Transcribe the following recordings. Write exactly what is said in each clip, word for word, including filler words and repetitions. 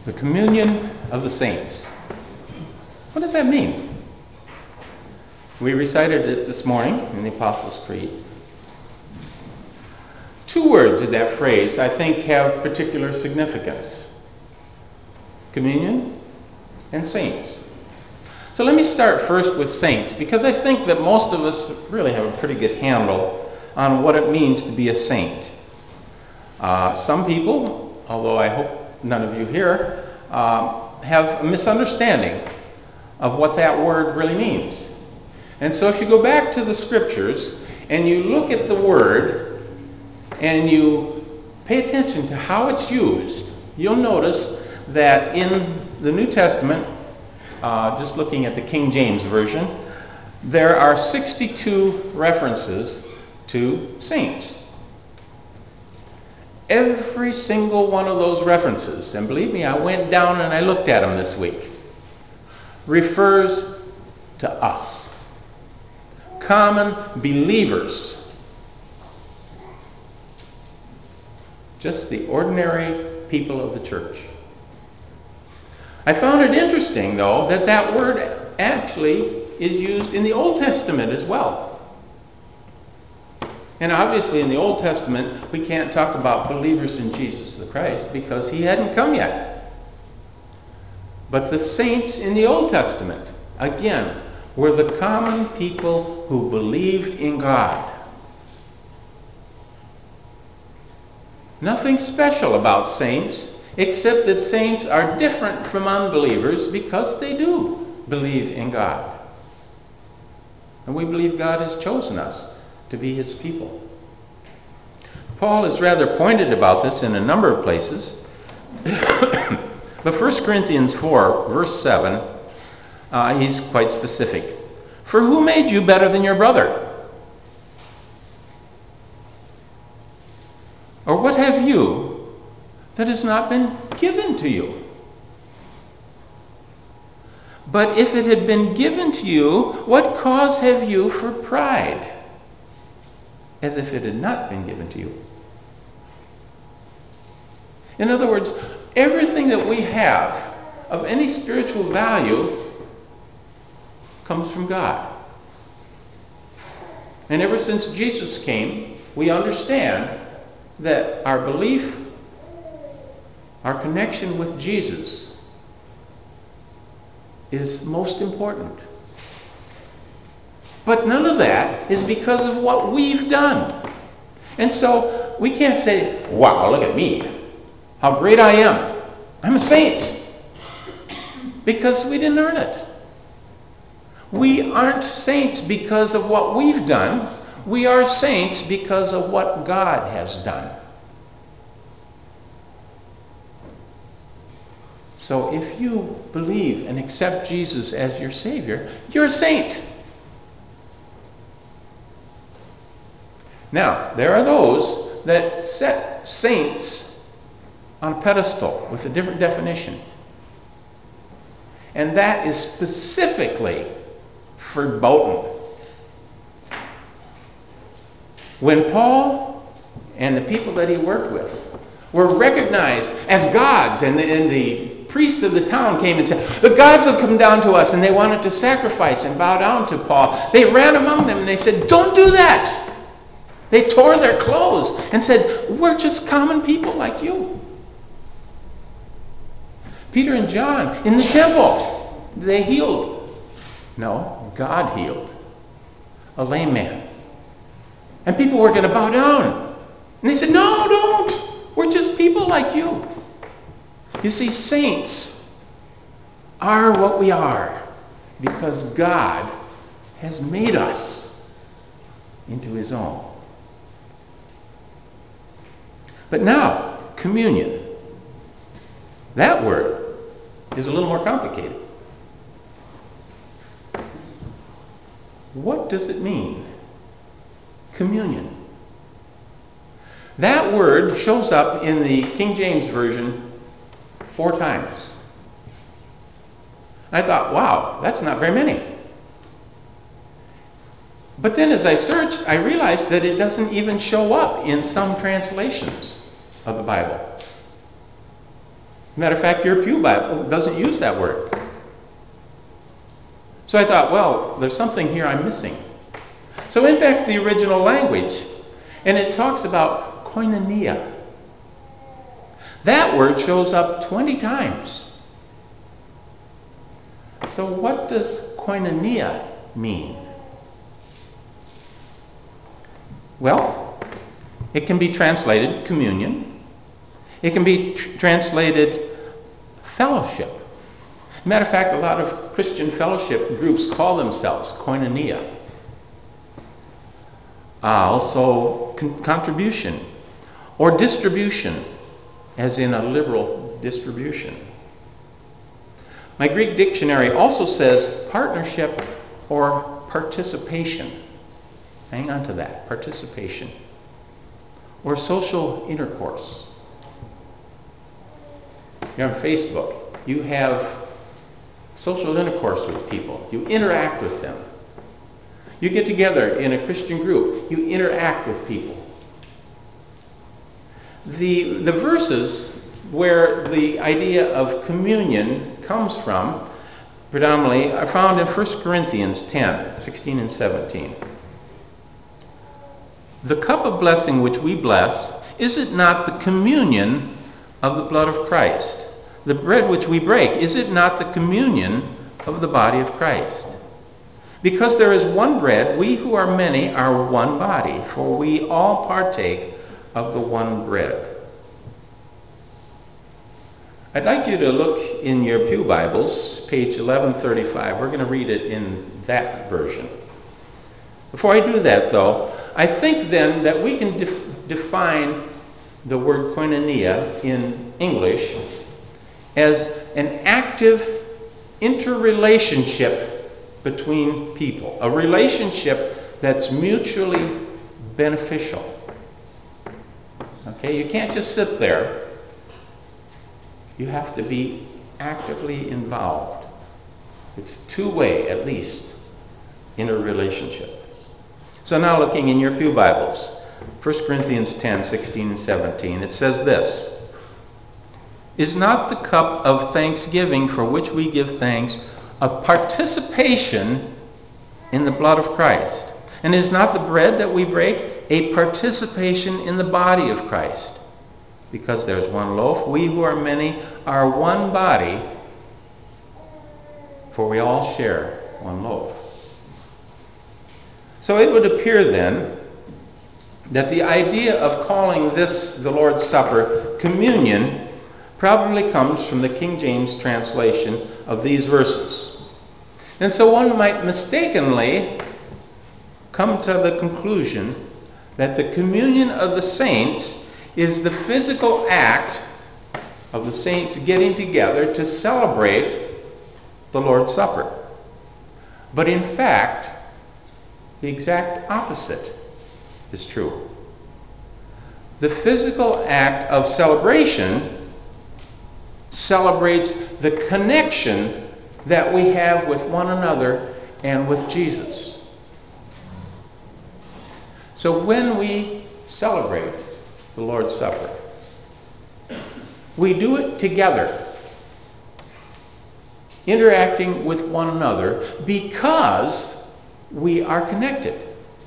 The communion of the saints. What does that mean? We recited it this morning in the Apostles' Creed. Two words in that phrase I think have particular significance. Communion and saints. So let me start first with saints, because I think that most of us really have a pretty good handle on what it means to be a saint. Uh, some people, although I hope none of you here, uh, have a misunderstanding of what that word really means. And so if you go back to the scriptures and you look at the word and you pay attention to how it's used, you'll notice that in the New Testament, uh, just looking at the King James Version, there are sixty-two references to saints. Every single one of those references, and believe me, I went down and I looked at them this week, refers to us, common believers, just the ordinary people of the church. I found it interesting, though, that that word actually is used in the Old Testament as well. And obviously in the Old Testament, we can't talk about believers in Jesus the Christ because he hadn't come yet. But the saints in the Old Testament, again, were the common people who believed in God. Nothing special about saints, except that saints are different from unbelievers because they do believe in God. And we believe God has chosen us to be his people. Paul is rather pointed about this in a number of places. But First Corinthians four, verse seven, uh, he's quite specific. For who made you better than your brother? Or what have you that has not been given to you? But if it had been given to you, what cause have you for pride, as if it had not been given to you? In other words, everything that we have of any spiritual value comes from God. And ever since Jesus came, we understand that our belief, our connection with Jesus is most important. But none of that is because of what we've done. And so we can't say, wow, look at me, how great I am. I'm a saint. Because we didn't earn it. We aren't saints because of what we've done. We are saints because of what God has done. So if you believe and accept Jesus as your Savior, you're a saint. Now, there are those that set saints on a pedestal with a different definition. And that is specifically verboten. When Paul and the people that he worked with were recognized as gods, and the, and the priests of the town came and said, the gods have come down to us, and they wanted to sacrifice and bow down to Paul, they ran among them and they said, don't do that. They tore their clothes and said, we're just common people like you. Peter and John in the temple, they healed. No, God healed a lame man. And people were going to bow down. And they said, no, don't. We're just people like you. You see, saints are what we are because God has made us into his own. But now, communion. That word is a little more complicated. What does it mean? Communion. That word shows up in the King James Version four times. I thought, wow, that's not very many. But then as I searched, I realized that it doesn't even show up in some translations of the Bible. Matter of fact, your Pew Bible doesn't use that word. So I thought, well, there's something here I'm missing. So I went back to the original language, and it talks about koinonia. That word shows up twenty times. So what does koinonia mean? Well, it can be translated communion. It can be tr- translated fellowship. Matter of fact, a lot of Christian fellowship groups call themselves koinonia. Uh, also, con- contribution or distribution, as in a liberal distribution. My Greek dictionary also says partnership or participation. Hang on to that, participation. Or social intercourse. You're on Facebook. You have social intercourse with people. You interact with them. You get together in a Christian group. You interact with people. The, the verses where the idea of communion comes from, predominantly, are found in First Corinthians ten, sixteen and seventeen. The cup of blessing which we bless, is it not the communion of the blood of Christ? The bread which we break, is it not the communion of the body of Christ? Because there is one bread, we who are many are one body, for we all partake of the one bread. I'd like you to look in your Pew Bibles, page eleven thirty-five. We're going to read it in that version. Before I do that, though, I think then that we can def- define the word koinonia in English as an active interrelationship between people, a relationship that's mutually beneficial. Okay, you can't just sit there. You have to be actively involved. It's two-way, at least, in a relationship. So now looking in your Pew Bibles, First Corinthians ten, sixteen and seventeen, it says this: Is not the cup of thanksgiving for which we give thanks a participation in the blood of Christ? And is not the bread that we break a participation in the body of Christ? Because there's one loaf, we who are many are one body, for we all share one loaf. So it would appear then that the idea of calling this the Lord's Supper communion probably comes from the King James translation of these verses. And so one might mistakenly come to the conclusion that the communion of the saints is the physical act of the saints getting together to celebrate the Lord's Supper. But in fact, the exact opposite is true. The physical act of celebration celebrates the connection that we have with one another and with Jesus. So when we celebrate the Lord's Supper, we do it together, interacting with one another because we are connected.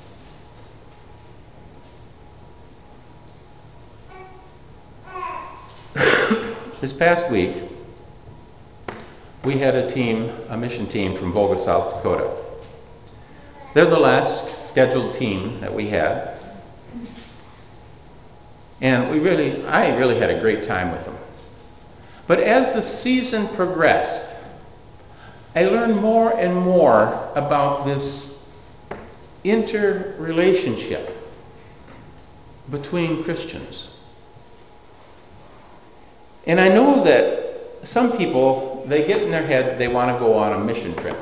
This past week, we had a team, a mission team from Volga, South Dakota. They're the last scheduled team that we had. And we really, I really had a great time with them. But as the season progressed, I learned more and more about this interrelationship between Christians. And I know that some people, they get in their head they want to go on a mission trip.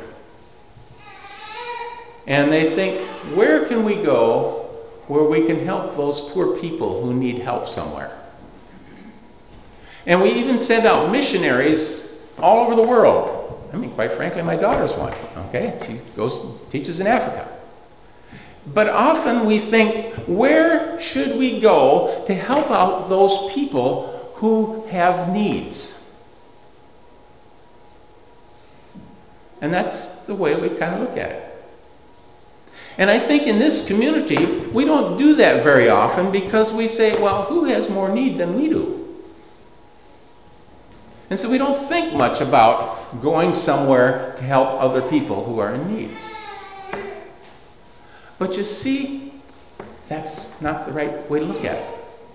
And they think, where can we go where we can help those poor people who need help somewhere? And we even send out missionaries all over the world. I mean, quite frankly, my daughter's one, okay? She goes, teaches in Africa. But often we think, where should we go to help out those people who have needs? And that's the way we kind of look at it. And I think in this community, we don't do that very often because we say, well, who has more need than we do? And so we don't think much about going somewhere to help other people who are in need. But you see, that's not the right way to look at it.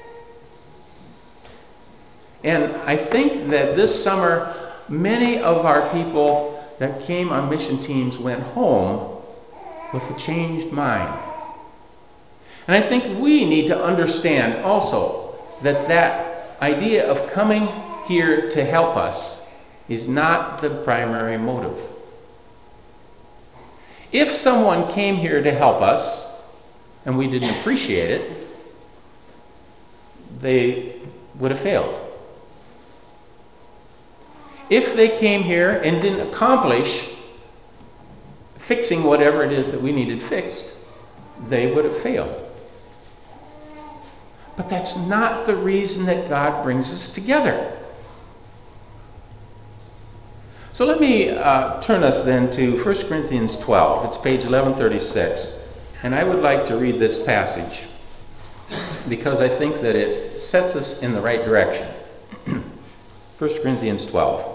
And I think that this summer, many of our people that came on mission teams went home with a changed mind. And I think we need to understand also that that idea of coming here to help us is not the primary motive. If someone came here to help us and we didn't appreciate it, they would have failed. If they came here and didn't accomplish fixing whatever it is that we needed fixed, they would have failed. But that's not the reason that God brings us together. So let me uh, turn us then to First Corinthians twelve. It's page eleven thirty-six. And I would like to read this passage because I think that it sets us in the right direction. First Corinthians twelve.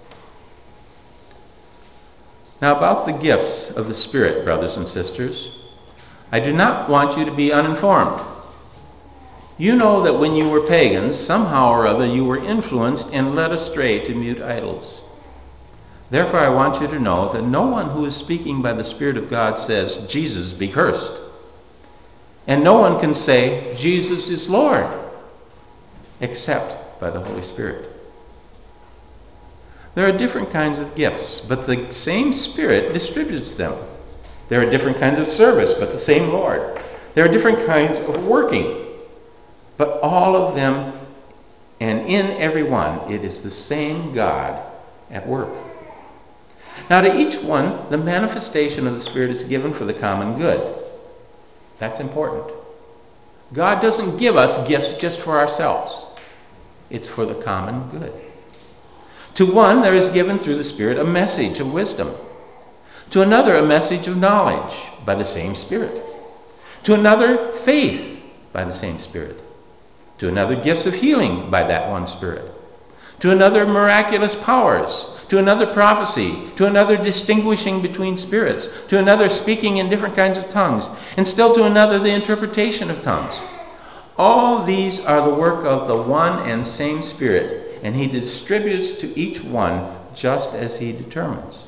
Now about the gifts of the Spirit, brothers and sisters, I do not want you to be uninformed. You know that when you were pagans, somehow or other you were influenced and led astray to mute idols. Therefore I want you to know that no one who is speaking by the Spirit of God says, Jesus be cursed. And no one can say, Jesus is Lord, except by the Holy Spirit. There are different kinds of gifts, but the same Spirit distributes them. There are different kinds of service, but the same Lord. There are different kinds of working, but all of them, and in every one, it is the same God at work. Now to each one, the manifestation of the Spirit is given for the common good. That's important. God doesn't give us gifts just for ourselves. It's for the common good. To one, there is given through the Spirit a message of wisdom. To another, a message of knowledge by the same Spirit. To another, faith by the same Spirit. To another, gifts of healing by that one Spirit. To another, miraculous powers. To another, prophecy. To another, distinguishing between spirits. To another, speaking in different kinds of tongues. And still to another, the interpretation of tongues. All these are the work of the one and same Spirit, and he distributes to each one just as he determines.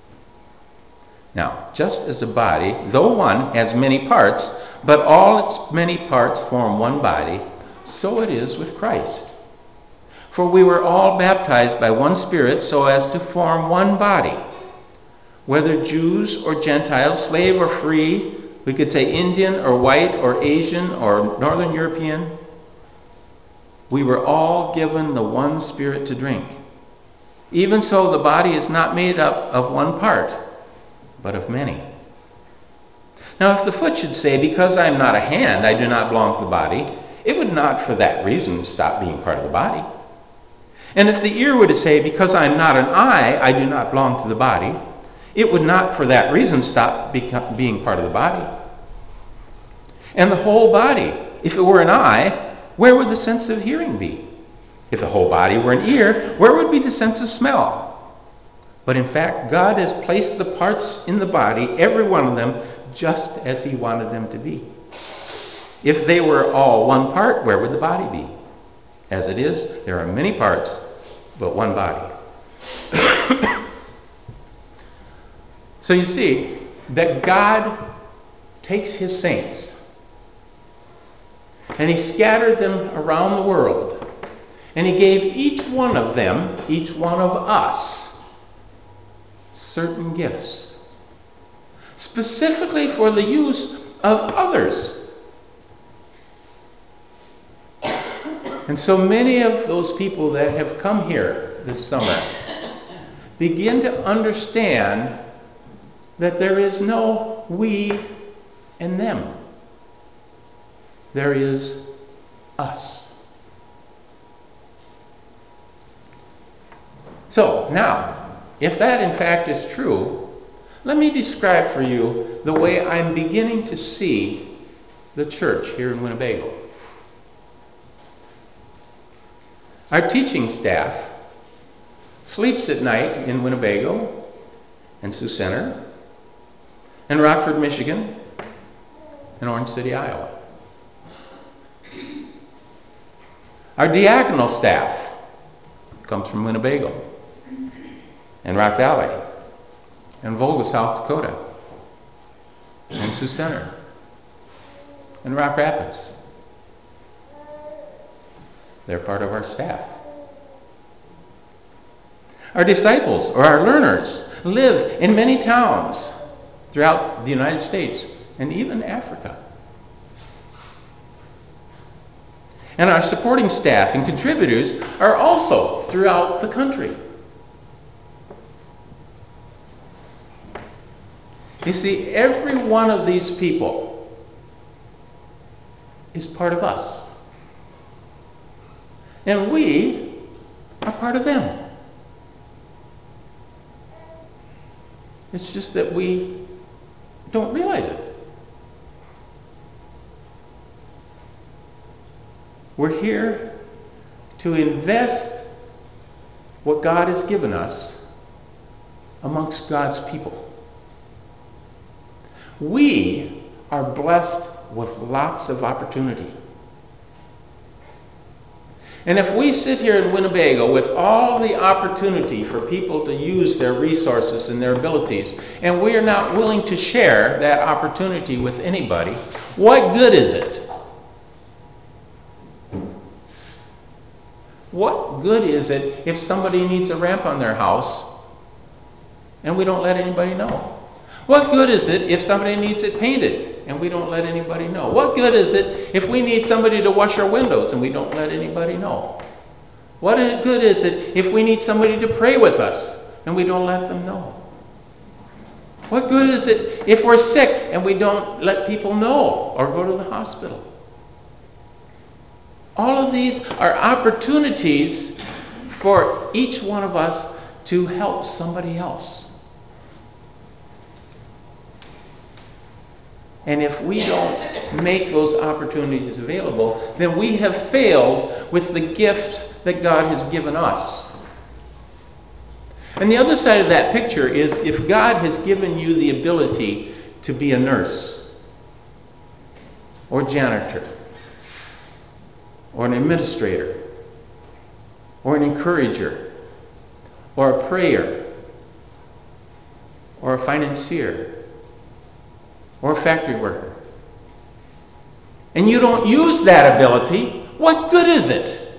Now, just as a body, though one, has many parts, but all its many parts form one body, so it is with Christ. For we were all baptized by one Spirit so as to form one body. Whether Jews or Gentiles, slave or free, we could say Indian or white or Asian or Northern European, we were all given the one Spirit to drink. Even so, the body is not made up of one part, but of many. Now, if the foot should say, because I am not a hand, I do not belong to the body, it would not for that reason stop being part of the body. And if the ear were to say, because I am not an eye, I do not belong to the body, it would not for that reason stop become, being part of the body. And the whole body, if it were an eye, where would the sense of hearing be? If the whole body were an ear, where would be the sense of smell? But in fact, God has placed the parts in the body, every one of them, just as he wanted them to be. If they were all one part, where would the body be? As it is, there are many parts, but one body. So you see that God takes his saints and he scattered them around the world, and he gave each one of them, each one of us, certain gifts, specifically for the use of others. And so many of those people that have come here this summer begin to understand that there is no we and them. There is us. So now, if that in fact is true, let me describe for you the way I'm beginning to see the church here in Winnebago. Our teaching staff sleeps at night in Winnebago and Sioux Center and Rockford, Michigan and Orange City, Iowa. Our diaconal staff comes from Winnebago and Rock Valley and Volga, South Dakota and Sioux Center and Rock Rapids. They're part of our staff. Our disciples, or our learners, live in many towns throughout the United States and even Africa. And our supporting staff and contributors are also throughout the country. You see, every one of these people is part of us. And we are part of them. It's just that we don't realize it. We're here to invest what God has given us amongst God's people. We are blessed with lots of opportunity. And if we sit here in Winnebago with all the opportunity for people to use their resources and their abilities, and we are not willing to share that opportunity with anybody, what good is it? What good is it if somebody needs a ramp on their house and we don't let anybody know? What good is it if somebody needs it painted and we don't let anybody know? What good is it if we need somebody to wash our windows and we don't let anybody know? What good is it if we need somebody to pray with us and we don't let them know? What good is it if we're sick and we don't let people know or go to the hospital? All of these are opportunities for each one of us to help somebody else. And if we don't make those opportunities available, then we have failed with the gift that God has given us. And the other side of that picture is if God has given you the ability to be a nurse or janitor or an administrator or an encourager or a prayer or a financier or a factory worker, and you don't use that ability, what good is it?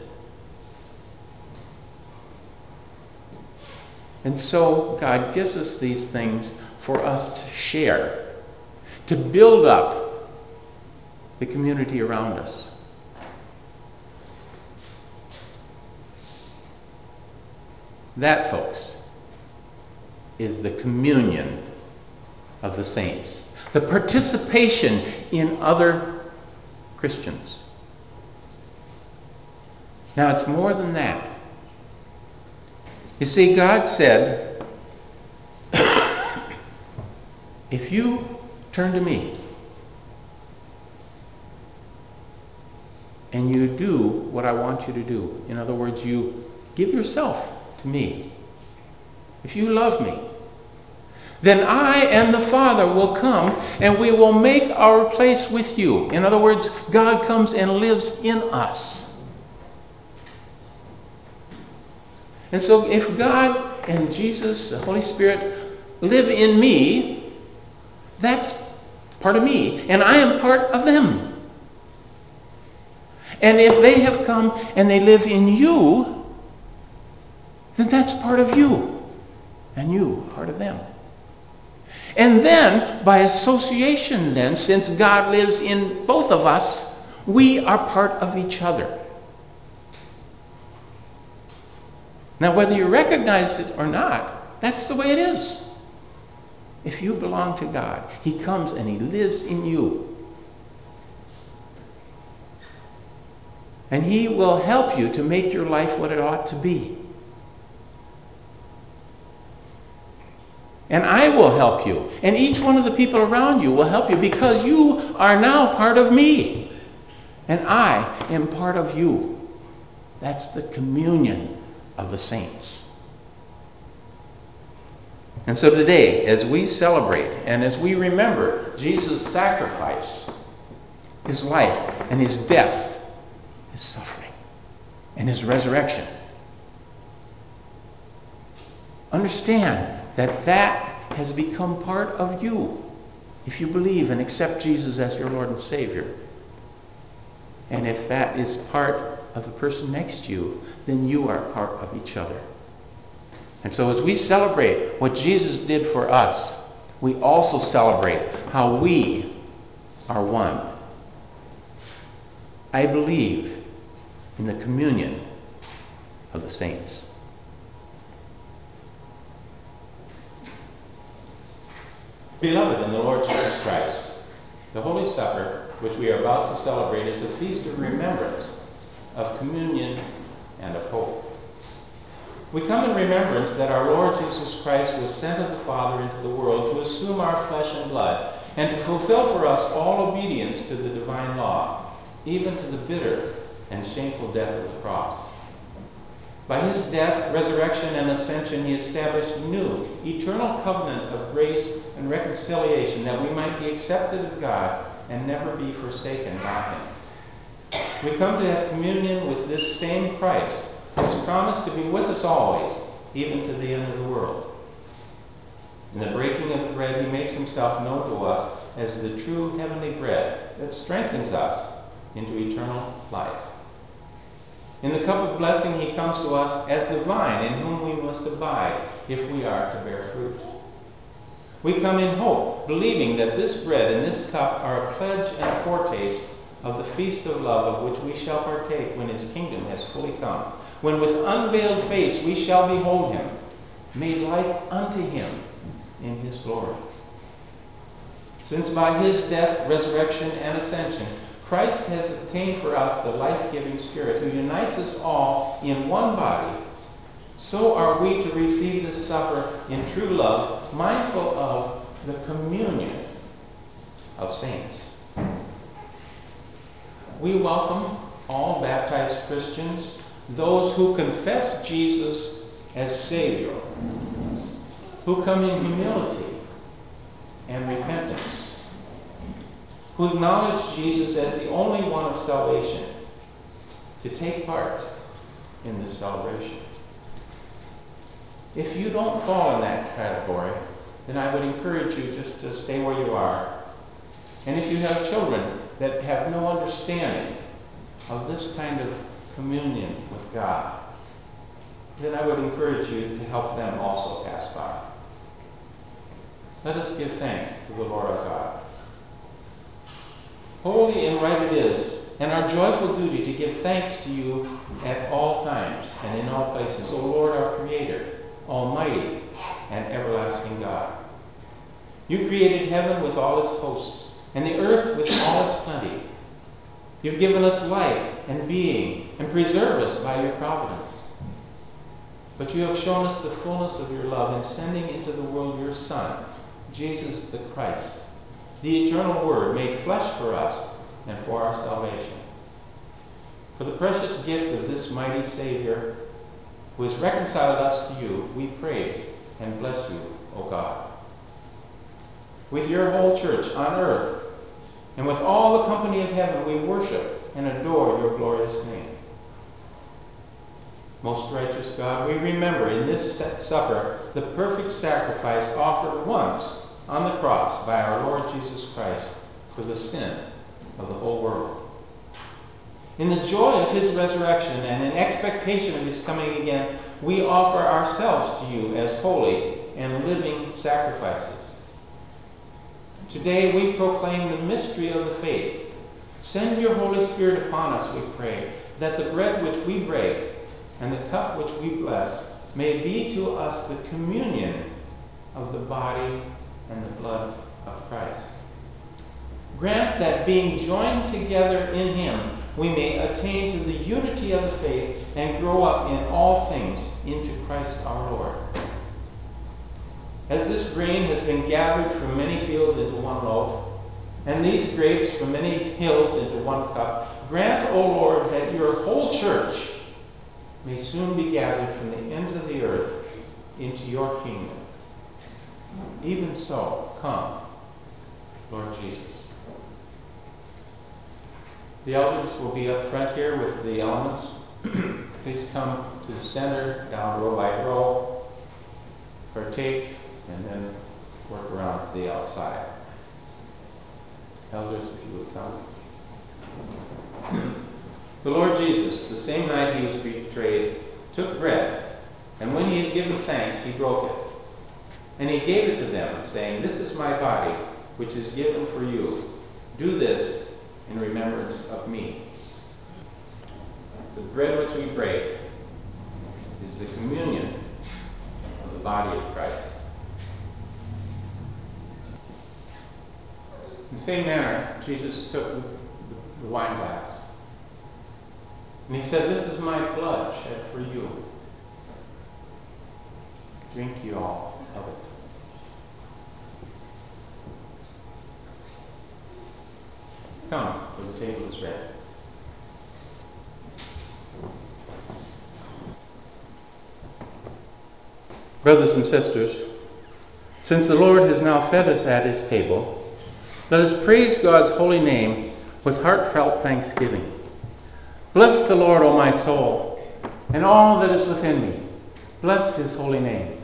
And so God gives us these things for us to share, to build up the community around us. That, folks, is the communion of the saints. The participation in other Christians. Now, it's more than that. You see, God said, if you turn to me and you do what I want you to do, in other words, you give yourself to me, if you love me, then I and the Father will come and we will make our place with you. In other words, God comes and lives in us. And so if God and Jesus, the Holy Spirit, live in me, that's part of me, and I am part of them. And if they have come and they live in you, then that's part of you, and you part of them. And then, by association then, since God lives in both of us, we are part of each other. Now, whether you recognize it or not, that's the way it is. If you belong to God, He comes and He lives in you. And He will help you to make your life what it ought to be. And I will help you. And each one of the people around you will help you because you are now part of me. And I am part of you. That's the communion of the saints. And so today, as we celebrate and as we remember Jesus' sacrifice, his life and his death, his suffering and his resurrection, understand that that has become part of you if you believe and accept Jesus as your Lord and Savior. And if that is part of the person next to you, then you are part of each other. And so as we celebrate what Jesus did for us, we also celebrate how we are one. I believe in the communion of the saints. Beloved in the Lord Jesus Christ, the Holy Supper, which we are about to celebrate, is a feast of remembrance, of communion, and of hope. We come in remembrance that our Lord Jesus Christ was sent of the Father into the world to assume our flesh and blood and to fulfill for us all obedience to the divine law, even to the bitter and shameful death of the cross. By his death, resurrection, and ascension, he established a new, eternal covenant of grace and reconciliation that we might be accepted of God and never be forsaken by him. We come to have communion with this same Christ, who has promised to be with us always, even to the end of the world. In the breaking of the bread, he makes himself known to us as the true heavenly bread that strengthens us into eternal life. In the cup of blessing, he comes to us as the vine in whom we must abide if we are to bear fruit. We come in hope, believing that this bread and this cup are a pledge and a foretaste of the feast of love of which we shall partake when his kingdom has fully come, when with unveiled face we shall behold him, made like unto him in his glory. Since by his death, resurrection, and ascension, Christ has obtained for us the life-giving Spirit who unites us all in one body, so are we to receive this supper in true love, mindful of the communion of saints. We welcome all baptized Christians, those who confess Jesus as Savior, who come in humility and repentance, who acknowledge Jesus as the only one of salvation, to take part in this celebration. If you don't fall in that category, then I would encourage you just to stay where you are. And if you have children that have no understanding of this kind of communion with God, then I would encourage you to help them also pass by. Let us give thanks to the Lord our God. Holy and right it is, and our joyful duty to give thanks to you at all times and in all places, O Lord our Creator, Almighty and everlasting God. You created heaven with all its hosts, and the earth with all its plenty. You've given us life and being, and preserve us by your providence. But you have shown us the fullness of your love in sending into the world your Son, Jesus the Christ, the eternal Word made flesh for us and for our salvation. For the precious gift of this mighty Savior, who has reconciled us to you, we praise and bless you, O God. With your whole church on earth, and with all the company of heaven, we worship and adore your glorious name. Most righteous God, we remember in this supper the perfect sacrifice offered once on the cross by our Lord Jesus Christ for the sin of the whole world. In the joy of his resurrection and in expectation of his coming again, we offer ourselves to you as holy and living sacrifices. Today we proclaim the mystery of the faith. Send your Holy Spirit upon us, we pray, that the bread which we break and the cup which we bless may be to us the communion of the body and the blood of Christ. Grant that being joined together in him, we may attain to the unity of the faith and grow up in all things into Christ our Lord. as this grain has been gathered from many fields into one loaf, and these grapes from many hills into one cup, grant, O Lord, that your whole church may soon be gathered from the ends of the earth into your kingdom. Even so, come, Lord Jesus. The elders will be up front here with the elements. Please come to the center, down row by row, partake, and then work around to the outside. Elders, if you would come. The Lord Jesus, the same night he was betrayed, took bread, and when he had given thanks, he broke it. And he gave it to them, saying, "This is my body, which is given for you. Do this in remembrance of me." The bread which we break is the communion of the body of Christ. In the same manner, Jesus took the, the wine glass, and he said, "This is my blood shed for you. Drink ye all of it." Come, for the table is ready. Brothers and sisters, since the Lord has now fed us at his table, let us praise God's holy name with heartfelt thanksgiving. Bless the Lord, O my soul, and all that is within me. Bless his holy name.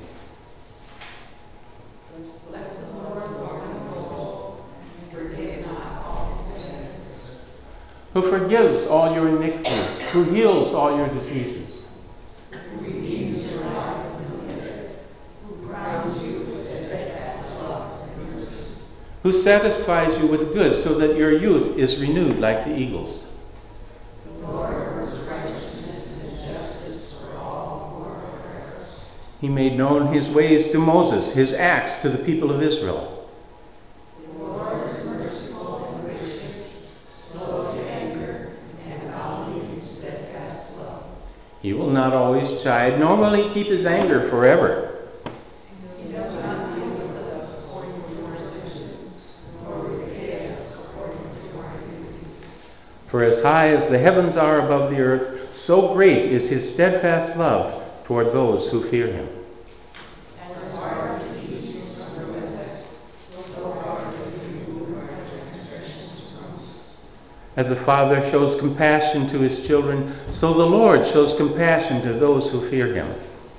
Bless the Lord, O my soul, and forget not all his benefits. Who forgives all your iniquities, who heals all your diseases, Who redeems your life from the pit, who crowns you with steadfast love and mercy. who satisfies you with good so that your youth is renewed like the eagles. The Lord works righteousness and justice for all who are oppressed. He made known his ways to Moses, his acts to the people of Israel. The Lord is merciful and gracious, slow to anger, and abounding in steadfast love. He will not always chide, nor will he keep his anger forever. He does not deal with us according to our sins, nor repay us according to our iniquities. For as high as the heavens are above the earth, so great is his steadfast love toward those who fear him. As far as the east is from the west, so far does he remove our transgressions from us. As the Father shows compassion to his children, so the Lord shows compassion to those who fear him.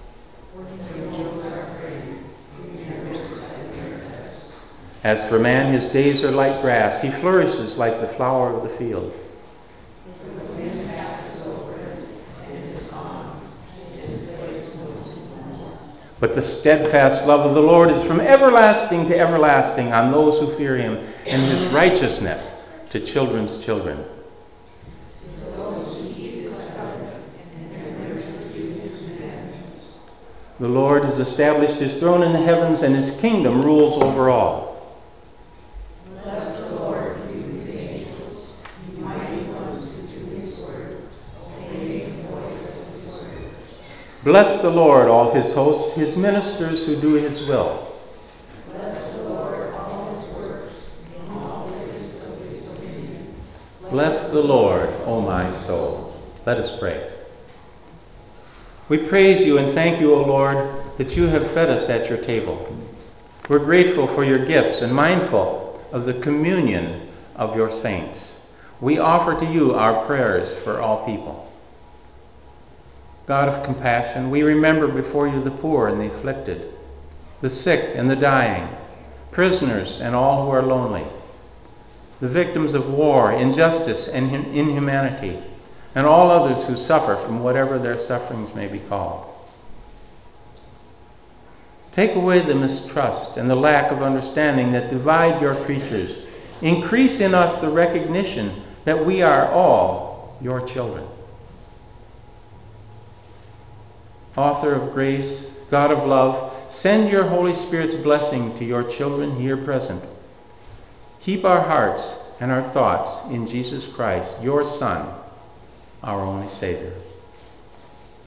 As for man, his days are like grass. He flourishes like the flower of the field. The wind passes over it, and it is gone, and his place knows it no more. But the steadfast love of the Lord is from everlasting to everlasting on those who fear him, and his righteousness to children's children. To those who keep his covenant, and remember to do his commandments. The Lord has established his throne in the heavens, and his kingdom rules over all. Bless the Lord, you his angels, you mighty ones who do his word, obeying the voice of his word. Bless the Lord, all his hosts, his ministers who do his will. Bless the Lord, all his works, in all places of his dominion. Bless the Lord, O my soul. Let us pray. We praise you and thank you, O Lord, that you have fed us at your table. We're grateful for your gifts and mindful of the communion of your saints. We offer to you our prayers for all people. God of compassion, we remember before you the poor and the afflicted, the sick and the dying, prisoners and all who are lonely, the victims of war, injustice, and inhumanity, and all others who suffer from whatever their sufferings may be called. Take away the mistrust and the lack of understanding that divide your creatures. Increase in us the recognition that we are all your children. Author of grace, God of love, send your Holy Spirit's blessing to your children here present. Keep our hearts and our thoughts in Jesus Christ, your Son, our only Savior.